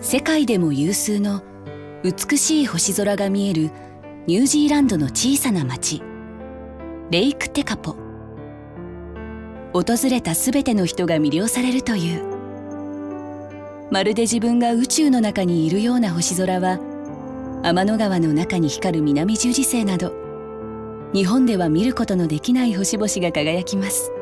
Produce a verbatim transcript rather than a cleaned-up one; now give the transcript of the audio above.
世界でも有数の美しい星空が見えるニュージーランドの小さな町、レイクテカポ。訪れたすべての人が魅了されるという。まるで自分が宇宙の中にいるような星空は、天の川の中に光る南十字星など、日本では見ることのできない星々が輝きます。